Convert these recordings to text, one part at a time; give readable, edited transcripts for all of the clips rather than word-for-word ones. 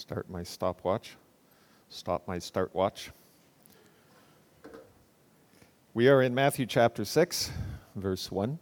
Start my stopwatch. Stop my start watch. We are in Matthew chapter 6, verse 1.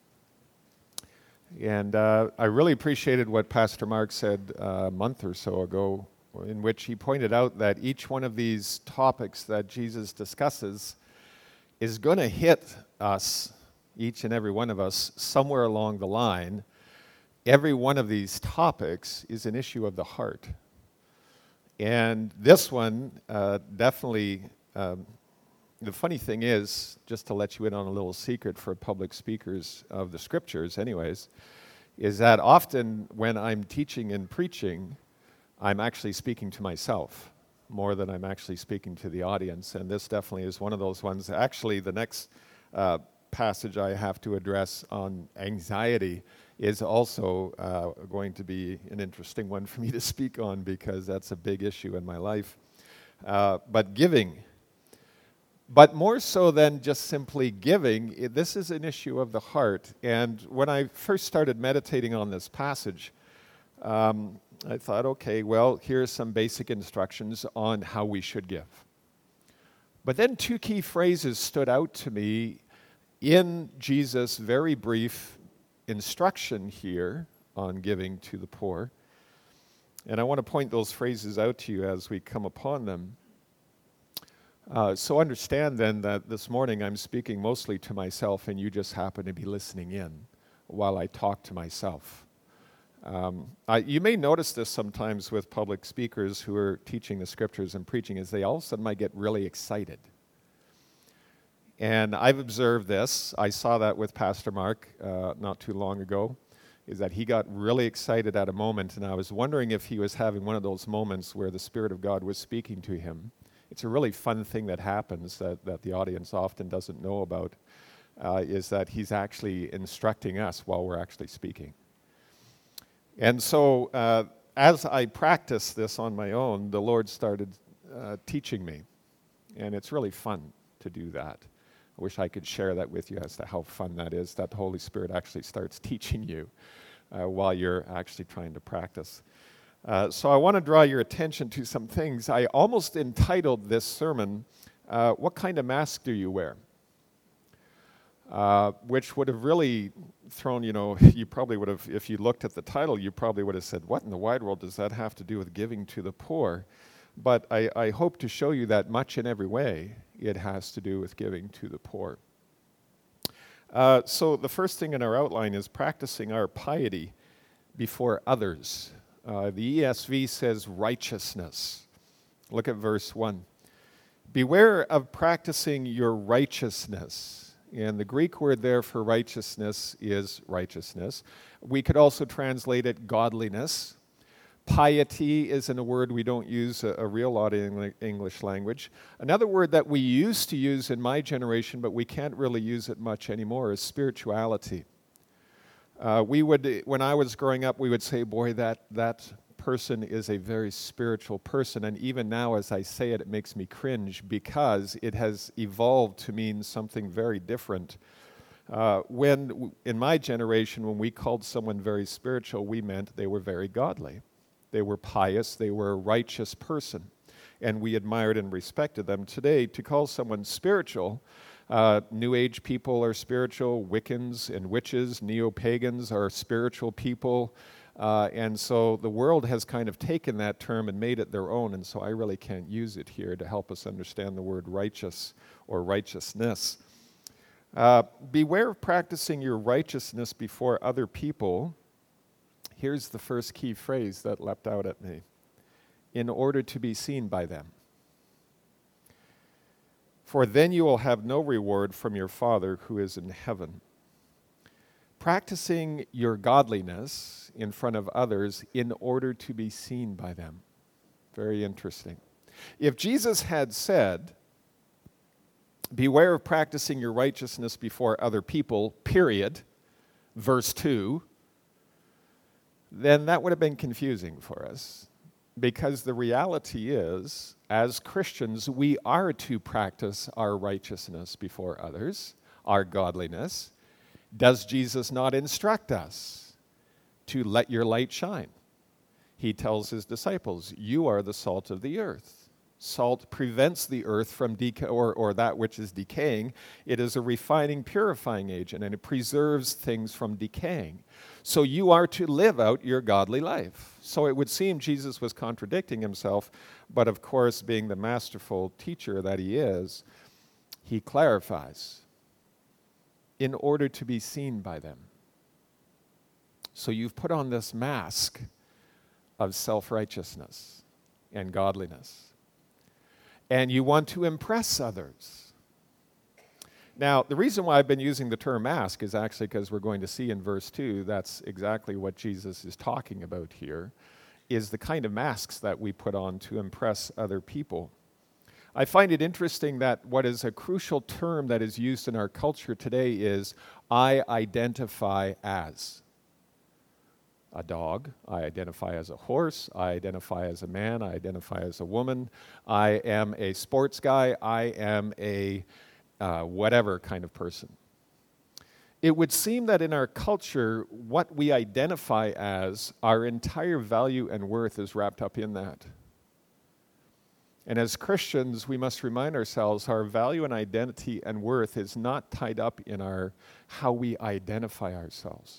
And I really appreciated what Pastor Mark said a month or so ago, in which he pointed out that each one of these topics that Jesus discusses is going to hit us, each and every one of us, somewhere along the line. Every one of these topics is an issue of the heart. And this one definitely, the funny thing is, just to let you in on a little secret for public speakers of the scriptures anyways, is that often when I'm teaching and preaching, I'm actually speaking to myself more than I'm actually speaking to the audience. And this definitely is one of those ones. Actually, the next passage I have to address on anxiety is also going to be an interesting one for me to speak on, because that's a big issue in my life. But giving. But more so than just simply giving, this is an issue of the heart. And when I first started meditating on this passage, I thought, okay, well, here's some basic instructions on how we should give. But then two key phrases stood out to me in Jesus' very brief instruction here on giving to the poor. And I want to point those phrases out to you as we come upon them. So understand then that this morning I'm speaking mostly to myself, and you just happen to be listening in while I talk to myself. You may notice this sometimes with public speakers who are teaching the scriptures and preaching, is they all of a sudden might get really excited. And I've observed this. I saw that with Pastor Mark not too long ago, is that he got really excited at a moment, and I was wondering if he was having one of those moments where the Spirit of God was speaking to him. It's a really fun thing that happens that the audience often doesn't know about, is that he's actually instructing us while we're actually speaking. And so as I practiced this on my own, the Lord started teaching me. And it's really fun to do that. I wish I could share that with you as to how fun that is, that the Holy Spirit actually starts teaching you while you're actually trying to practice. So I want to draw your attention to some things. I almost entitled this sermon, What Kind of Mask Do You Wear? Which would have really thrown, you probably would have, if you looked at the title, you probably would have said, what in the wide world does that have to do with giving to the poor? But I hope to show you that much in every way it has to do with giving to the poor. So the first thing in our outline is practicing our piety before others. The ESV says righteousness. Look at verse 1. Beware of practicing your righteousness. And the Greek word there for righteousness is righteousness. We could also translate it godliness. Piety isn't a word we don't use a real lot in English language. Another word that we used to use in my generation, but we can't really use it much anymore, is spirituality. When I was growing up, we would say, boy, that person is a very spiritual person. And even now, as I say it, it makes me cringe, because it has evolved to mean something very different. In my generation, when we called someone very spiritual, we meant they were very godly. They were pious, they were a righteous person, and we admired and respected them. Today, to call someone spiritual, New Age people are spiritual, Wiccans and witches, neo-pagans are spiritual people, and so the world has kind of taken that term and made it their own, and so I really can't use it here to help us understand the word righteous or righteousness. Beware of practicing your righteousness before other people. Here's the first key phrase that leapt out at me. In order to be seen by them. For then you will have no reward from your Father who is in heaven. Practicing your godliness in front of others in order to be seen by them. Very interesting. If Jesus had said, beware of practicing your righteousness before other people, period, verse 2, then that would have been confusing for us. Because the reality is, as Christians, we are to practice our righteousness before others, our godliness. Does Jesus not instruct us to let your light shine? He tells his disciples, you are the salt of the earth. Salt prevents the earth from decay, or that which is decaying. It is a refining, purifying agent, and it preserves things from decaying. So you are to live out your godly life. So it would seem Jesus was contradicting himself, but of course, being the masterful teacher that he is, he clarifies in order to be seen by them. So you've put on this mask of self-righteousness and godliness, and you want to impress others. Now, the reason why I've been using the term mask is actually because we're going to see in verse 2, that's exactly what Jesus is talking about here, is the kind of masks that we put on to impress other people. I find it interesting that what is a crucial term that is used in our culture today is, I identify as a dog, I identify as a horse, I identify as a man, I identify as a woman, I am a sports guy, I am a whatever kind of person. It would seem that in our culture, what we identify as, our entire value and worth is wrapped up in that. And as Christians, we must remind ourselves our value and identity and worth is not tied up in how we identify ourselves.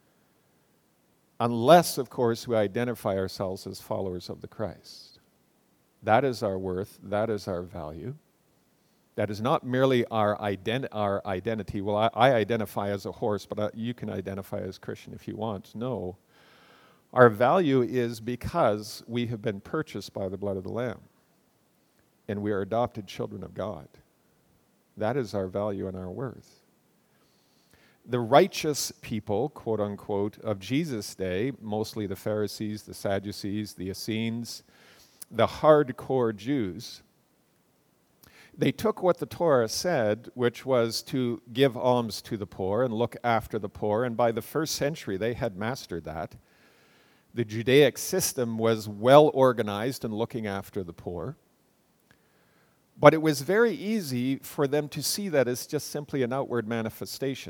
Unless, of course, we identify ourselves as followers of the Christ. That is our worth, that is our value. That is not merely our identity. Well, I identify as a horse, but you can identify as Christian if you want. No. Our value is because we have been purchased by the blood of the Lamb. And we are adopted children of God. That is our value and our worth. The righteous people, quote unquote, of Jesus' day, mostly the Pharisees, the Sadducees, the Essenes, the hardcore Jews, they took what the Torah said, which was to give alms to the poor and look after the poor, and by the first century they had mastered that. The Judaic system was well organized in looking after the poor. But it was very easy for them to see that as just simply an outward manifestation.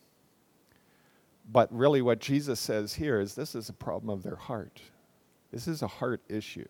But really what Jesus says here is this is a problem of their heart. This is a heart issue.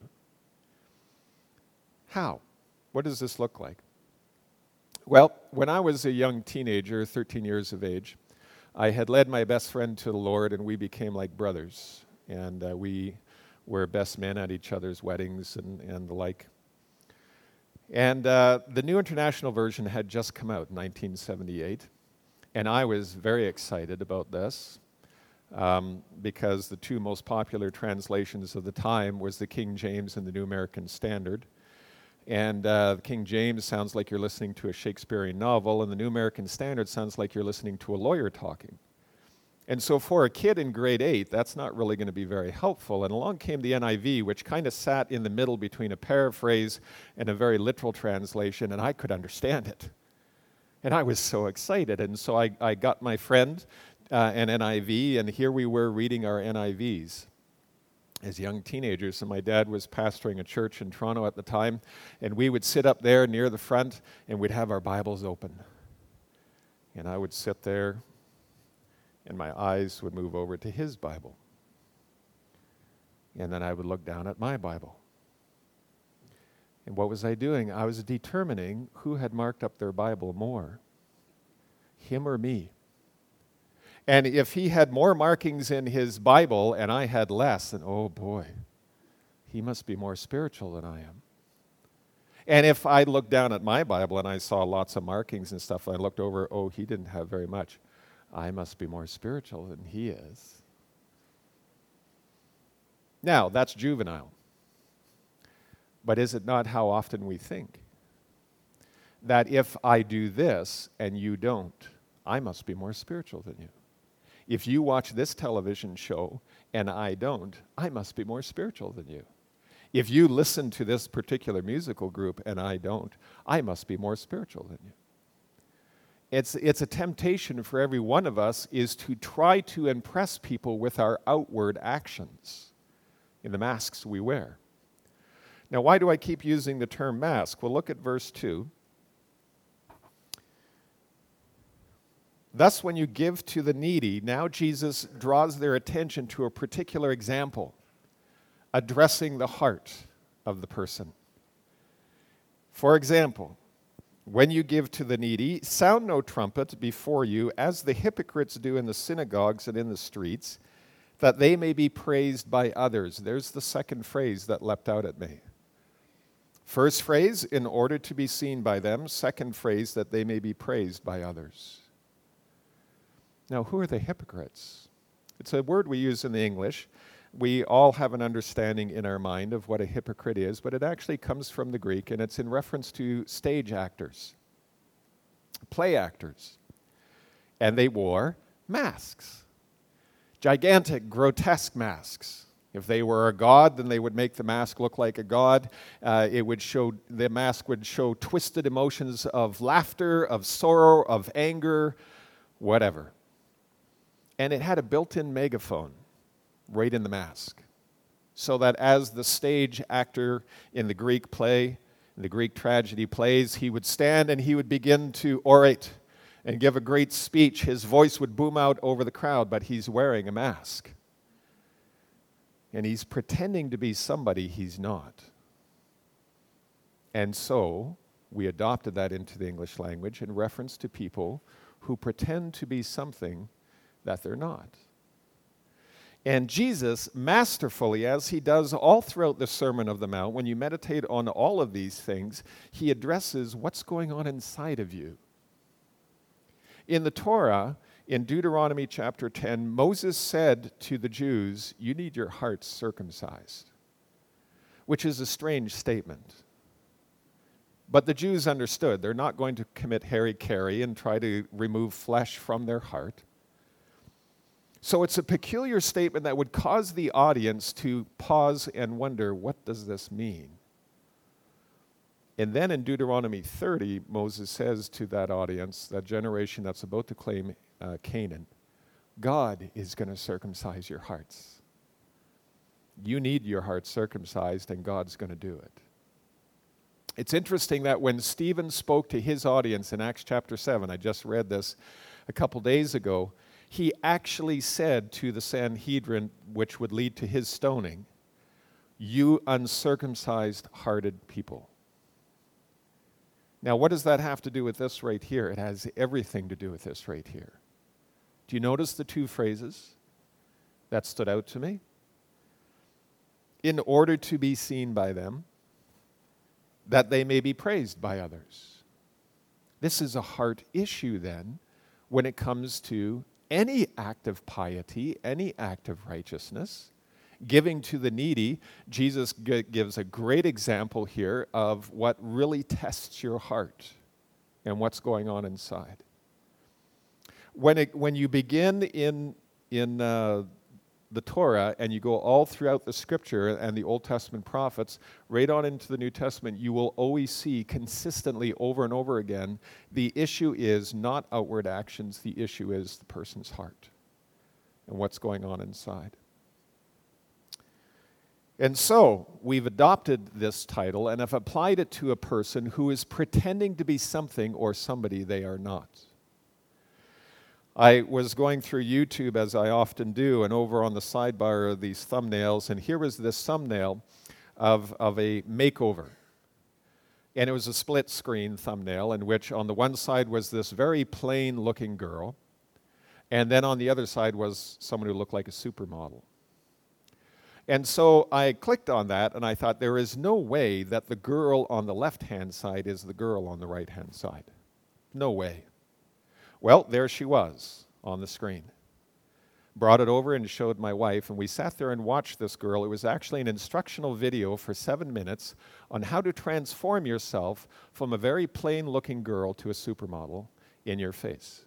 How? What does this look like? Well, when I was a young teenager, 13 years of age, I had led my best friend to the Lord, and we became like brothers. And we were best men at each other's weddings and the like. And the New International Version had just come out in 1978. And I was very excited about this because the two most popular translations of the time was the King James and the New American Standard. And King James sounds like you're listening to a Shakespearean novel, and the New American Standard sounds like you're listening to a lawyer talking. And so for a kid in grade 8, that's not really going to be very helpful. And along came the NIV, which kind of sat in the middle between a paraphrase and a very literal translation, and I could understand it. And I was so excited. And so I got my friend an NIV, and here we were reading our NIVs as young teenagers. And my dad was pastoring a church in Toronto at the time, and we would sit up there near the front, and we'd have our Bibles open. And I would sit there, and my eyes would move over to his Bible. And then I would look down at my Bible. And what was I doing? I was determining who had marked up their Bible more, him or me. And if he had more markings in his Bible and I had less, then oh boy, he must be more spiritual than I am. And if I looked down at my Bible and I saw lots of markings and stuff, I looked over, oh, he didn't have very much. I must be more spiritual than he is. Now, that's juvenile. But is it not how often we think? That if I do this and you don't, I must be more spiritual than you. If you watch this television show and I don't, I must be more spiritual than you. If you listen to this particular musical group and I don't, I must be more spiritual than you. It's a temptation for every one of us is to try to impress people with our outward actions in the masks we wear. Now, why do I keep using the term mask? Well, look at verse 2. Thus, when you give to the needy, now Jesus draws their attention to a particular example. addressing the heart of the person. For example, when you give to the needy, sound no trumpet before you, as the hypocrites do in the synagogues and in the streets, that they may be praised by others. There's the second phrase that leapt out at me. First phrase, in order to be seen by them. Second phrase, that they may be praised by others. Now, who are the hypocrites? It's a word we use in the English. We all have an understanding in our mind of what a hypocrite is, but it actually comes from the Greek, and it's in reference to stage actors, play actors. And they wore masks, gigantic, grotesque masks. If they were a god, then they would make the mask look like a god. The mask would show twisted emotions of laughter, of sorrow, of anger, whatever. And it had a built-in megaphone right in the mask, so that as the stage actor in the Greek play, in the Greek tragedy plays, he would stand and he would begin to orate and give a great speech. His voice would boom out over the crowd, but he's wearing a mask. And he's pretending to be somebody he's not. And so we adopted that into the English language in reference to people who pretend to be something that they're not. And Jesus, masterfully, as he does all throughout the Sermon of the Mount, when you meditate on all of these things, he addresses what's going on inside of you. In the Torah, in Deuteronomy chapter 10, Moses said to the Jews, "You need your hearts circumcised," which is a strange statement. But the Jews understood. They're not going to commit hara-kiri and try to remove flesh from their heart. So it's a peculiar statement that would cause the audience to pause and wonder, what does this mean? And then in Deuteronomy 30, Moses says to that audience, that generation that's about to claim Canaan, God is going to circumcise your hearts. You need your heart circumcised, and God's going to do it. It's interesting that when Stephen spoke to his audience in Acts chapter 7, I just read this a couple days ago, he actually said to the Sanhedrin, which would lead to his stoning, "You uncircumcised hearted people." Now, what does that have to do with this right here? It has everything to do with this right here. Do you notice the two phrases that stood out to me? In order to be seen by them, that they may be praised by others. This is a heart issue then when it comes to any act of piety, any act of righteousness, giving to the needy. Jesus gives a great example here of what really tests your heart and what's going on inside. When you begin in the Torah and you go all throughout the Scripture and the Old Testament prophets, right on into the New Testament, you will always see consistently over and over again, the issue is not outward actions, the issue is the person's heart and what's going on inside. And so we've adopted this title and have applied it to a person who is pretending to be something or somebody they are not. I was going through YouTube, as I often do, and over on the sidebar are these thumbnails, and here was this thumbnail of a makeover. And it was a split-screen thumbnail in which on the one side was this very plain-looking girl, and then on the other side was someone who looked like a supermodel. And so I clicked on that, and I thought, there is no way that the girl on the left-hand side is the girl on the right-hand side. No way. Well, there she was on the screen. Brought it over and showed my wife, and we sat there and watched this girl. It was actually an instructional video for 7 minutes on how to transform yourself from a very plain-looking girl to a supermodel in your face.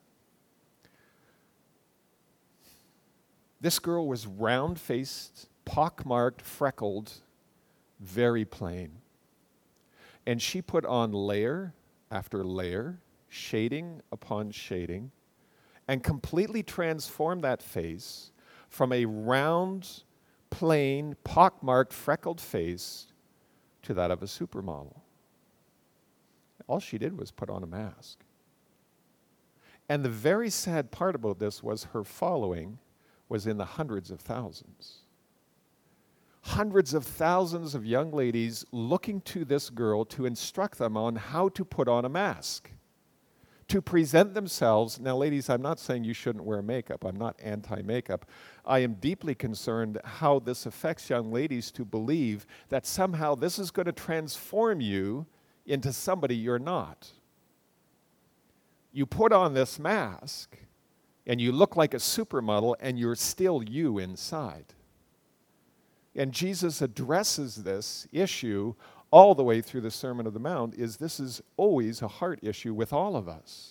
This girl was round-faced, pock-marked, freckled, very plain. And she put on layer after layer, shading upon shading, and completely transformed that face from a round, plain, pock-marked, freckled face to that of a supermodel. All she did was put on a mask. And the very sad part about this was her following was in the hundreds of thousands. hundreds of thousands of young ladies looking to this girl to instruct them on how to put on a mask, to present themselves. Now, ladies, I'm not saying you shouldn't wear makeup. I'm not anti-makeup. I am deeply concerned how this affects young ladies to believe that somehow this is going to transform you into somebody you're not. You put on this mask, and you look like a supermodel, and you're still you inside. And Jesus addresses this issue all the way through the Sermon on the Mount. This is always a heart issue with all of us.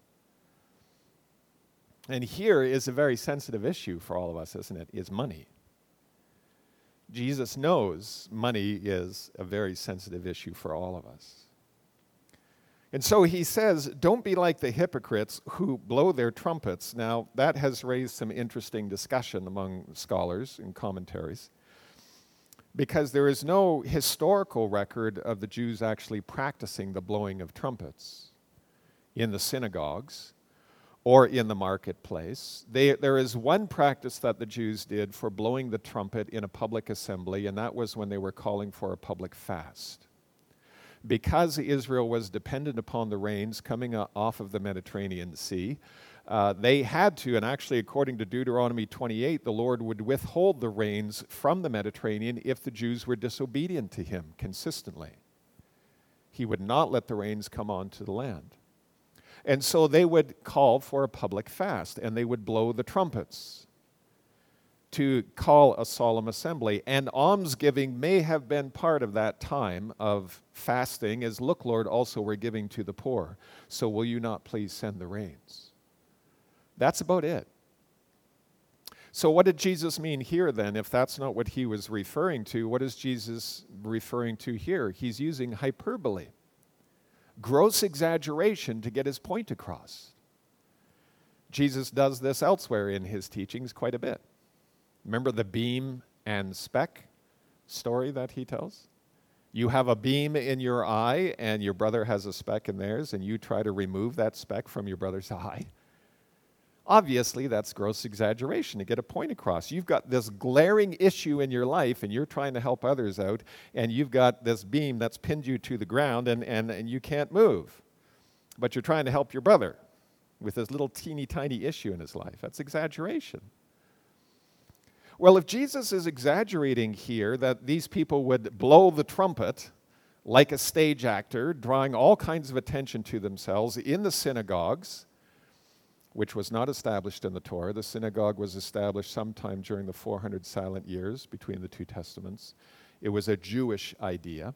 And here is a very sensitive issue for all of us, isn't it? Is money. Jesus knows money is a very sensitive issue for all of us. And so he says, don't be like the hypocrites who blow their trumpets. Now, that has raised some interesting discussion among scholars and commentaries, because there is no historical record of the Jews actually practicing the blowing of trumpets in the synagogues or in the marketplace. There is one practice that the Jews did for blowing the trumpet in a public assembly, and that was when they were calling for a public fast. Because Israel was dependent upon the rains coming off of the Mediterranean Sea, they had to, and actually according to Deuteronomy 28, the Lord would withhold the rains from the Mediterranean if the Jews were disobedient to him consistently. He would not let the rains come onto the land. And so they would call for a public fast, and they would blow the trumpets to call a solemn assembly. And almsgiving may have been part of that time of fasting, as, look, Lord, also we're giving to the poor, so will you not please send the rains? That's about it. So what did Jesus mean here then? If that's not what he was referring to, what is Jesus referring to here? He's using hyperbole, gross exaggeration to get his point across. Jesus does this elsewhere in his teachings quite a bit. Remember the beam and speck story that he tells? You have a beam in your eye and your brother has a speck in theirs, and you try to remove that speck from your brother's eye. Obviously, that's gross exaggeration to get a point across. You've got this glaring issue in your life, and you're trying to help others out, and you've got this beam that's pinned you to the ground, and you can't move. But you're trying to help your brother with this little teeny tiny issue in his life. That's exaggeration. Well, if Jesus is exaggerating here that these people would blow the trumpet like a stage actor, drawing all kinds of attention to themselves in the synagogues, which was not established in the Torah. The synagogue was established sometime during the 400 silent years between the two testaments. It was a Jewish idea.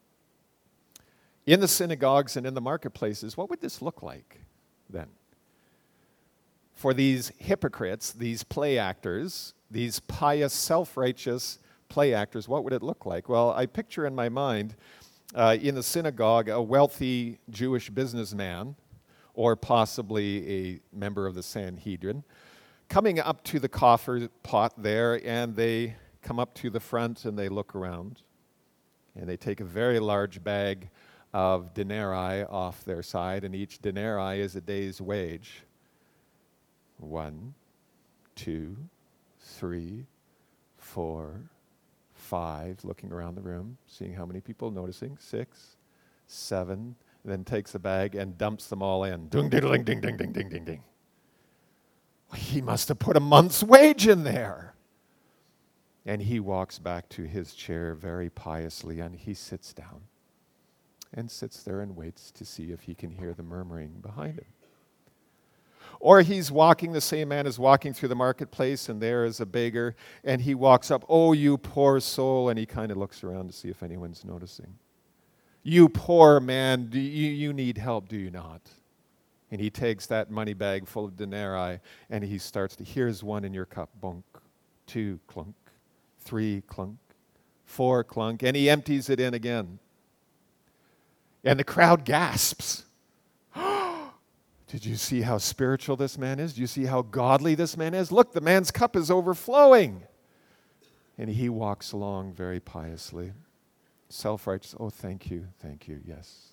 In the synagogues and in the marketplaces, what would this look like then? For these hypocrites, these play actors, these pious, self-righteous play actors, what would it look like? Well, I picture in my mind, in the synagogue, a wealthy Jewish businessman, or possibly a member of the Sanhedrin, coming up to the coffer pot there, and they come up to the front and they look around, and they take a very large bag of denarii off their side, and each denarii is a day's wage. 1, 2, 3, 4, 5, looking around the room, seeing how many people, noticing, 6, 7, then takes the bag and dumps them all in. Ding, ding, ding, ding, ding, ding, ding, ding, ding. He must have put a month's wage in there. And he walks back to his chair very piously, and he sits down and sits there and waits to see if he can hear the murmuring behind him. Or he's walking, the same man is walking through the marketplace, and there is a beggar, and he walks up, "Oh, you poor soul," and he kind of looks around to see if anyone's noticing. "You poor man, you need help, do you not?" And he takes that money bag full of denarii, and he starts to, "Here's one in your cup, bonk, 2, clunk, 3, clunk, 4, clunk," and he empties it in again. And the crowd gasps. Did you see how spiritual this man is? Do you see how godly this man is? Look, the man's cup is overflowing. And he walks along very piously, self-righteous. "Oh, thank you, yes."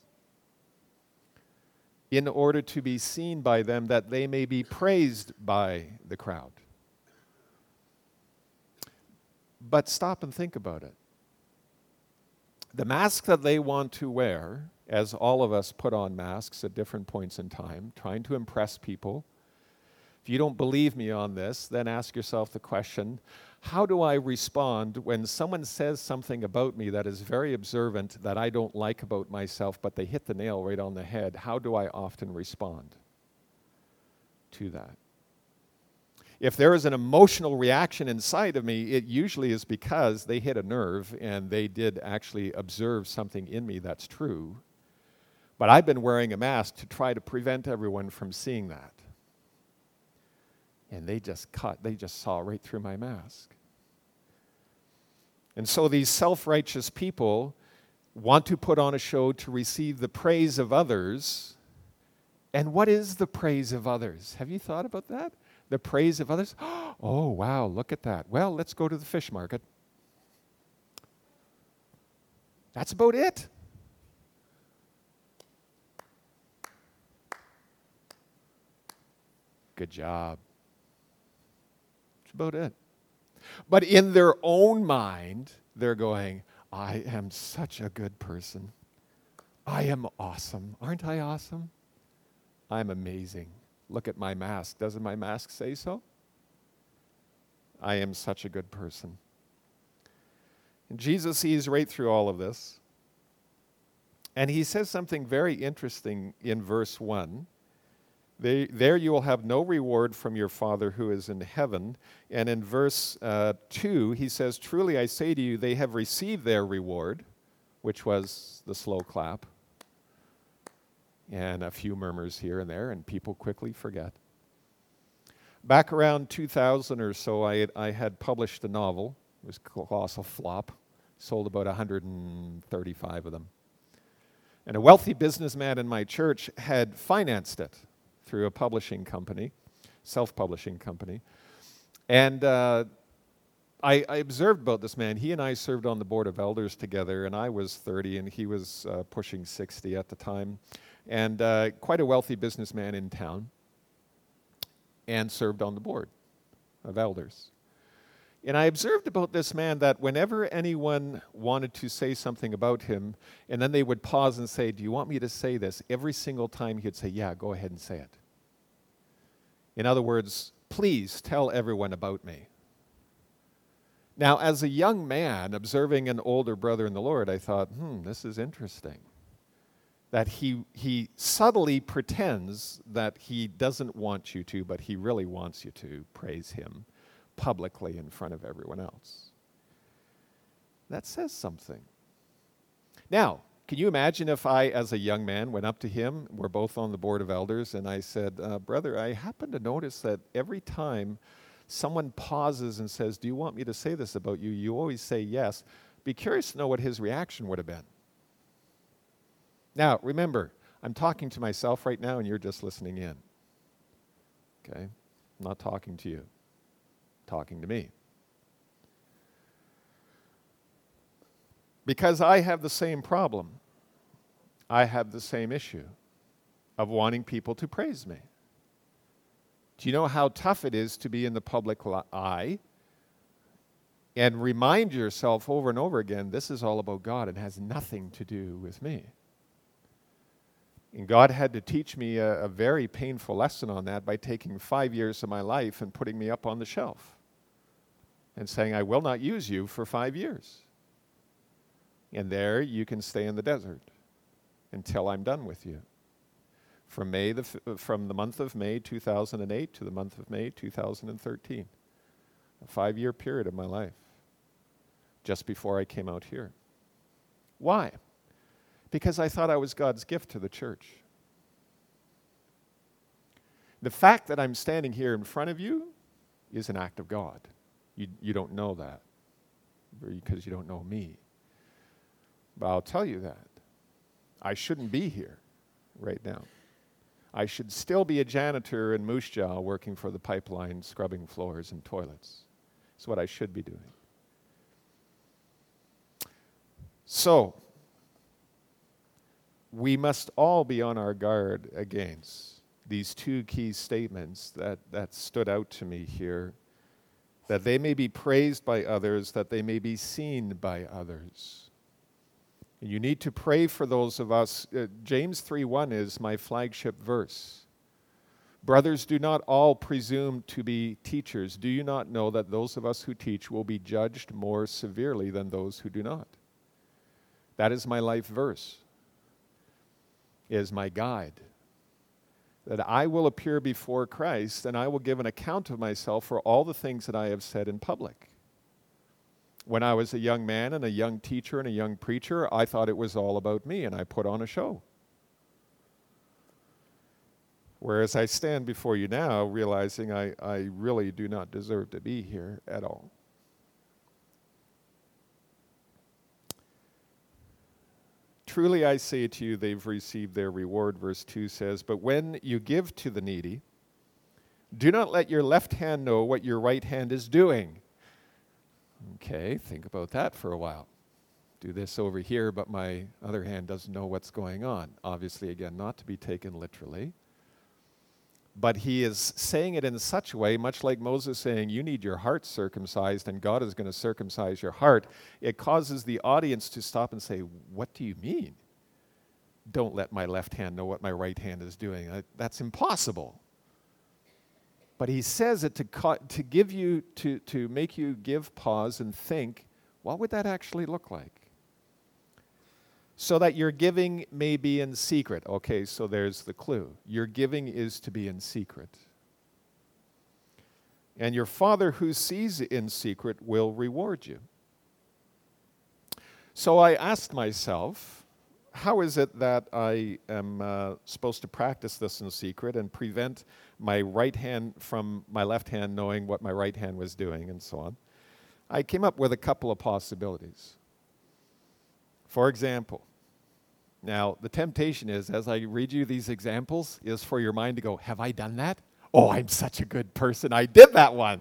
In order to be seen by them, that they may be praised by the crowd. But stop and think about it. The mask that they want to wear, as all of us put on masks at different points in time, trying to impress people. If you don't believe me on this, then ask yourself the question, how do I respond when someone says something about me that is very observant that I don't like about myself, but they hit the nail right on the head? How do I often respond to that? If there is an emotional reaction inside of me, it usually is because they hit a nerve and they did actually observe something in me that's true. But I've been wearing a mask to try to prevent everyone from seeing that. And they just saw right through my mask. And so these self-righteous people want to put on a show to receive the praise of others. And what is the praise of others? Have you thought about that? The praise of others? Oh, wow, look at that. Well, let's go to the fish market. That's about it. Good job. That's about it. But in their own mind, they're going, I am such a good person. I am awesome. Aren't I awesome? I'm amazing. Look at my mask. Doesn't my mask say so? I am such a good person. And Jesus sees right through all of this. And he says something very interesting in verse 1. There you will have no reward from your Father who is in heaven. And in verse 2, he says, truly I say to you, they have received their reward, which was the slow clap. And a few murmurs here and there, and people quickly forget. Back around 2000 or so, I had published a novel. It was a colossal flop. Sold about 135 of them. And a wealthy businessman in my church had financed it through a publishing company, self-publishing company. And I observed about this man. He and I served on the board of elders together, and I was 30, and he was pushing 60 at the time. And quite a wealthy businessman in town, and served on the board of elders. And I observed about this man that whenever anyone wanted to say something about him, and then they would pause and say, do you want me to say this? Every single time he'd say, yeah, go ahead and say it. In other words, please tell everyone about me. Now, as a young man observing an older brother in the Lord, I thought, this is interesting. That he subtly pretends that he doesn't want you to, but he really wants you to praise him publicly in front of everyone else. That says something. Now, can you imagine if I, as a young man, went up to him, we're both on the board of elders, and I said, brother, I happen to notice that every time someone pauses and says, do you want me to say this about you? You always say yes. Be curious to know what his reaction would have been. Now, remember, I'm talking to myself right now, and you're just listening in. Okay? I'm not talking to you. I'm talking to me. Because I have the same problem. I have the same issue of wanting people to praise me. Do you know how tough it is to be in the public eye and remind yourself over and over again, this is all about God and has nothing to do with me? And God had to teach me a very painful lesson on that by taking 5 years of my life and putting me up on the shelf and saying, I will not use you for 5 years. And there you can stay in the desert until I'm done with you. From the month of May 2008 to the month of May 2013. A 5-year period of my life. Just before I came out here. Why? Because I thought I was God's gift to the church. The fact that I'm standing here in front of you is an act of God. You don't know that because you don't know me. But I'll tell you that. I shouldn't be here right now. I should still be a janitor in Moose Jaw working for the pipeline, scrubbing floors and toilets. It's what I should be doing. So, we must all be on our guard against these two key statements that stood out to me here that they may be praised by others, that they may be seen by others. And you need to pray for those of us. James 3:1 is my flagship verse. Brothers, do not all presume to be teachers. Do you not know that those of us who teach will be judged more severely than those who do not? That is my life verse. It is my guide. That I will appear before Christ and I will give an account of myself for all the things that I have said in public. When I was a young man and a young teacher and a young preacher, I thought it was all about me and I put on a show. Whereas I stand before you now realizing I really do not deserve to be here at all. Truly I say to you, they've received their reward, verse 2 says, but when you give to the needy, do not let your left hand know what your right hand is doing. Okay, think about that for a while. Do this over here, but my other hand doesn't know what's going on. Obviously, again, not to be taken literally. But he is saying it in such a way, much like Moses saying, you need your heart circumcised and God is going to circumcise your heart. It causes the audience to stop and say, what do you mean? Don't let my left hand know what my right hand is doing. That's impossible. But he says it to give you, to make you give pause and think, what would that actually look like? So that your giving may be in secret. Okay, so there's the clue. Your giving is to be in secret. And your Father who sees in secret will reward you. So I asked myself, how is it that I am supposed to practice this in secret and prevent my right hand from my left hand knowing what my right hand was doing and so on? I came up with a couple of possibilities. For example, now the temptation is, as I read you these examples, is for your mind to go, have I done that? Oh, I'm such a good person. I did that one.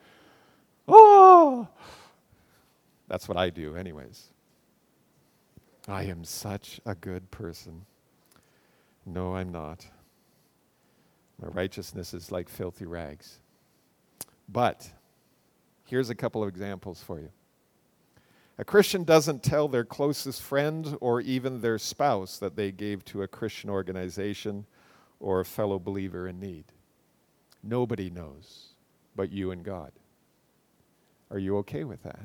Oh, that's what I do anyways. I am such a good person. No, I'm not. My righteousness is like filthy rags. But here's a couple of examples for you. A Christian doesn't tell their closest friend or even their spouse that they gave to a Christian organization or a fellow believer in need. Nobody knows but you and God. Are you okay with that?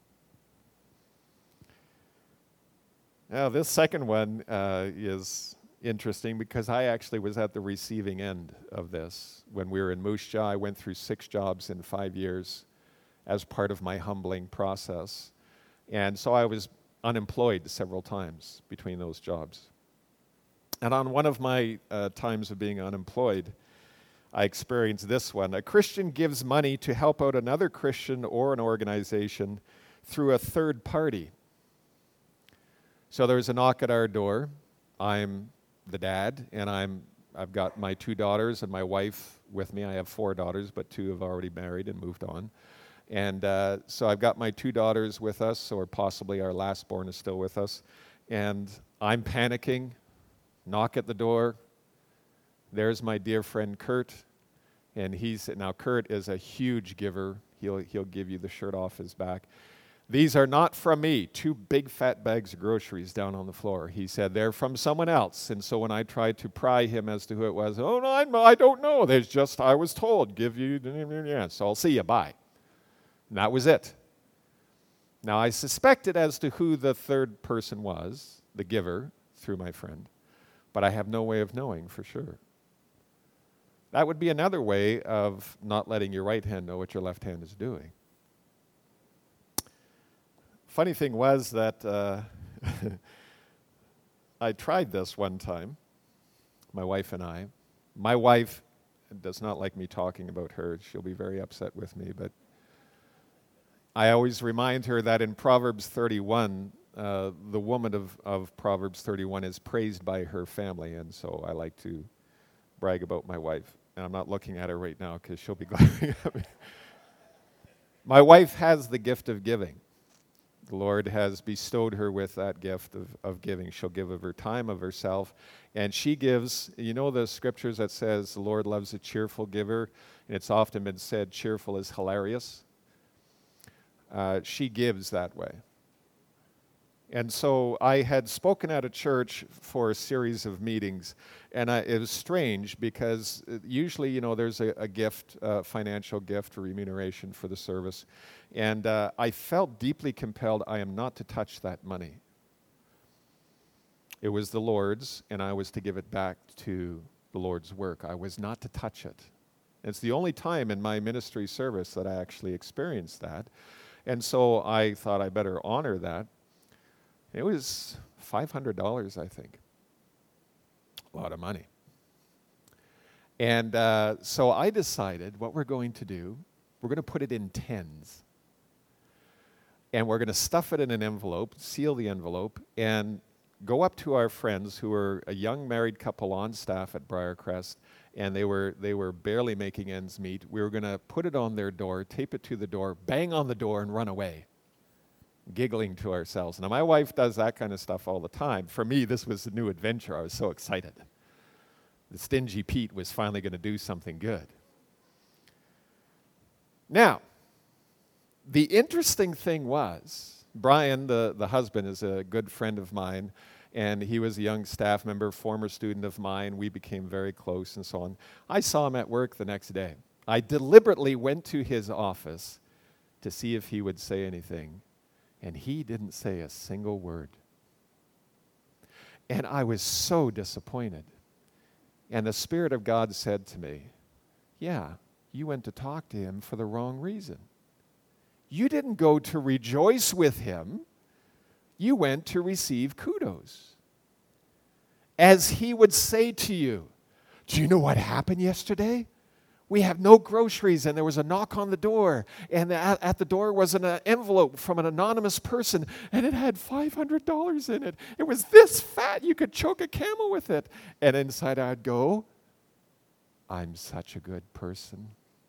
Now, this second one is interesting because I actually was at the receiving end of this. When we were in Moose Jaw, I went through 6 jobs in 5 years as part of my humbling process. And so I was unemployed several times between those jobs. And on one of my times of being unemployed, I experienced this one. A Christian gives money to help out another Christian or an organization through a third party. So there's a knock at our door. I'm the dad, and I've got my 2 daughters and my wife with me. I have 4 daughters, but 2 have already married and moved on. And so I've got my 2 daughters with us, or possibly our last born is still with us. And I'm panicking, knock at the door. There's my dear friend Kurt. And now Kurt is a huge giver. He'll give you the shirt off his back. These are not from me. 2 big fat bags of groceries down on the floor. He said, they're from someone else. And so when I tried to pry him as to who it was, oh, no, I don't know. There's just, I was told, give you, yeah, so I'll see you, bye. And that was it. Now, I suspected as to who the third person was, the giver, through my friend, but I have no way of knowing for sure. That would be another way of not letting your right hand know what your left hand is doing. Funny thing was that I tried this one time, my wife and I. My wife does not like me talking about her. She'll be very upset with me, but I always remind her that in Proverbs 31, the woman of Proverbs 31 is praised by her family, and so I like to brag about my wife. And I'm not looking at her right now because she'll be glaring at me. My wife has the gift of giving. The Lord has bestowed her with that gift of giving. She'll give of her time, of herself, and she gives, you know the scriptures that says the Lord loves a cheerful giver, and it's often been said cheerful is hilarious. she gives that way. And so I had spoken at a church for a series of meetings, and it was strange because usually, there's a gift, financial gift or remuneration for the service, and I felt deeply compelled I am not to touch that money. It was the Lord's, and I was to give it back to the Lord's work. I was not to touch it. It's the only time in my ministry service that I actually experienced that, and so I thought I better honor that. It was $500, I think. A lot of money. And so I decided what we're going to do, we're going to put it in tens. And we're going to stuff it in an envelope, seal the envelope, and go up to our friends who were a young married couple on staff at Briarcrest, and they were barely making ends meet. We were going to put it on their door, tape it to the door, bang on the door, and run away, giggling to ourselves. Now, my wife does that kind of stuff all the time. For me, this was a new adventure. I was so excited. The stingy Pete was finally going to do something good. Now, the interesting thing was, Brian, the husband, is a good friend of mine, and he was a young staff member, former student of mine. We became very close and so on. I saw him at work the next day. I deliberately went to his office to see if he would say anything. And he didn't say a single word. And I was so disappointed. And the Spirit of God said to me, yeah, you went to talk to him for the wrong reason. You didn't go to rejoice with him. You went to receive kudos. As he would say to you, do you know what happened yesterday? We have no groceries, and there was a knock on the door, and at the door was an envelope from an anonymous person, and it had $500 in it. It was this fat, you could choke a camel with it. And inside I'd go, I'm such a good person.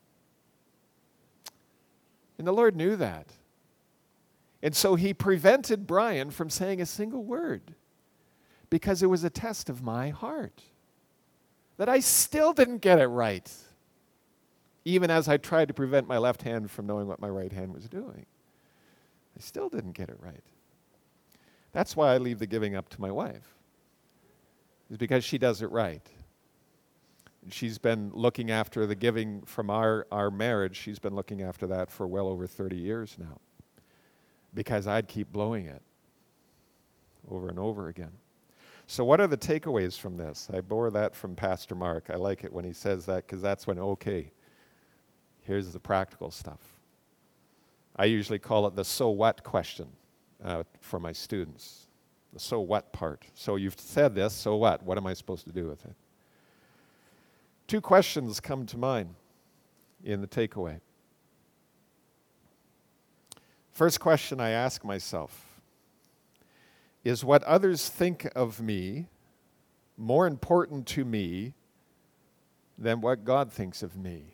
And the Lord knew that. And so he prevented Brian from saying a single word because it was a test of my heart that I still didn't get it right, even as I tried to prevent my left hand from knowing what my right hand was doing. I still didn't get it right. That's why I leave the giving up to my wife. It's because she does it right. She's been looking after the giving from our marriage. She's been looking after that for well over 30 years now, because I'd keep blowing it over and over again. So what are the takeaways from this? I bore that from Pastor Mark. I like it when he says that, because that's when, okay, here's the practical stuff. I usually call it the so what question for my students. The so what part. So you've said this, so what? What am I supposed to do with it? Two questions come to mind in the takeaway. First question I ask myself, is what others think of me more important to me than what God thinks of me?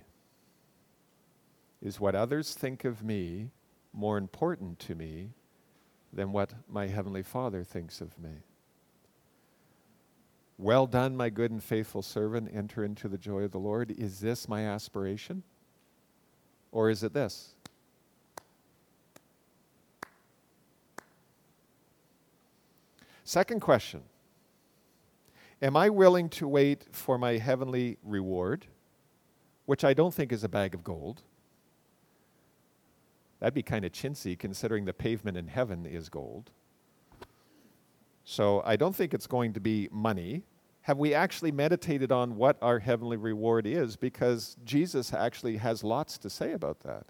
Is what others think of me more important to me than what my Heavenly Father thinks of me? Well done, my good and faithful servant, enter into the joy of the Lord. Is this my aspiration? Or is it this? Second question, am I willing to wait for my heavenly reward, which I don't think is a bag of gold? That'd be kind of chintzy, considering the pavement in heaven is gold. So I don't think it's going to be money. Have we actually meditated on what our heavenly reward is? Because Jesus actually has lots to say about that.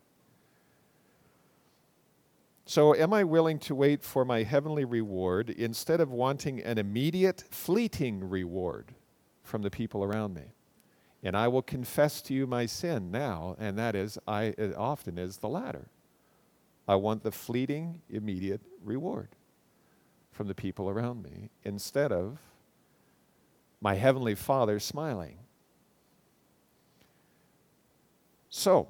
So am I willing to wait for my heavenly reward instead of wanting an immediate, fleeting reward from the people around me? And I will confess to you my sin now, and that is, it often is the latter. I want the fleeting, immediate reward from the people around me instead of my Heavenly Father smiling. So,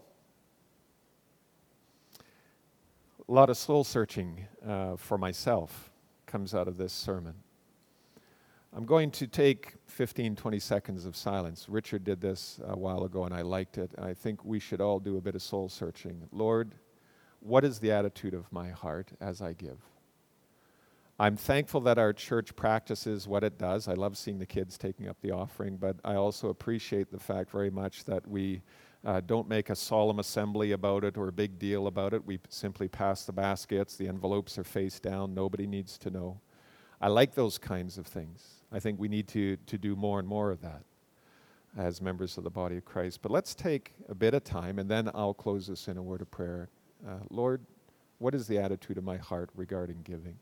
a lot of soul searching for myself comes out of this sermon. I'm going to take 15, 20 seconds of silence. Richard did this a while ago, and I liked it. I think we should all do a bit of soul searching. Lord, what is the attitude of my heart as I give? I'm thankful that our church practices what it does. I love seeing the kids taking up the offering, but I also appreciate the fact very much that we don't make a solemn assembly about it or a big deal about it. We simply pass the baskets, the envelopes are face down, nobody needs to know. I like those kinds of things. I think we need to do more and more of that as members of the body of Christ. But let's take a bit of time, and then I'll close this in a word of prayer. Lord, what is the attitude of my heart regarding giving?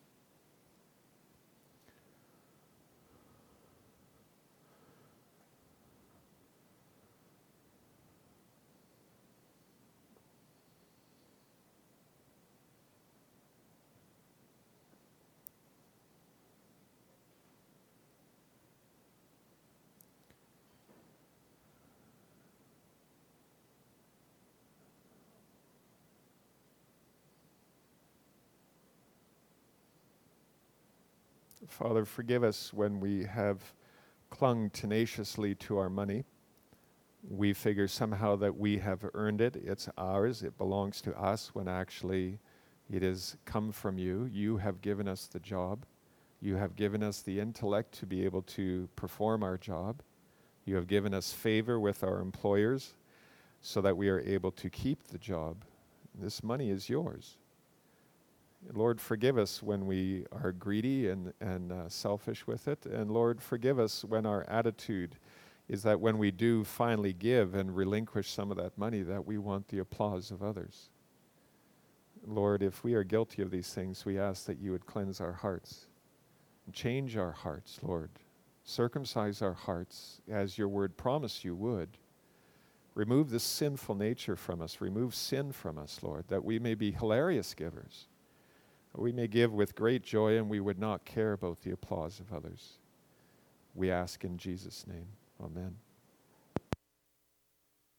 Father, forgive us when we have clung tenaciously to our money. We figure somehow that we have earned it. It's ours. It belongs to us when actually it has come from you. You have given us the job. You have given us the intellect to be able to perform our job. You have given us favor with our employers so that we are able to keep the job. This money is yours. Lord, forgive us when we are greedy and selfish with it. And Lord, forgive us when our attitude is that when we do finally give and relinquish some of that money, that we want the applause of others. Lord, if we are guilty of these things, we ask that you would cleanse our hearts. Change our hearts, Lord. Circumcise our hearts as your word promised you would. Remove this sinful nature from us. Remove sin from us, Lord, that we may be hilarious givers. We may give with great joy and we would not care about the applause of others. We ask in Jesus' name. Amen.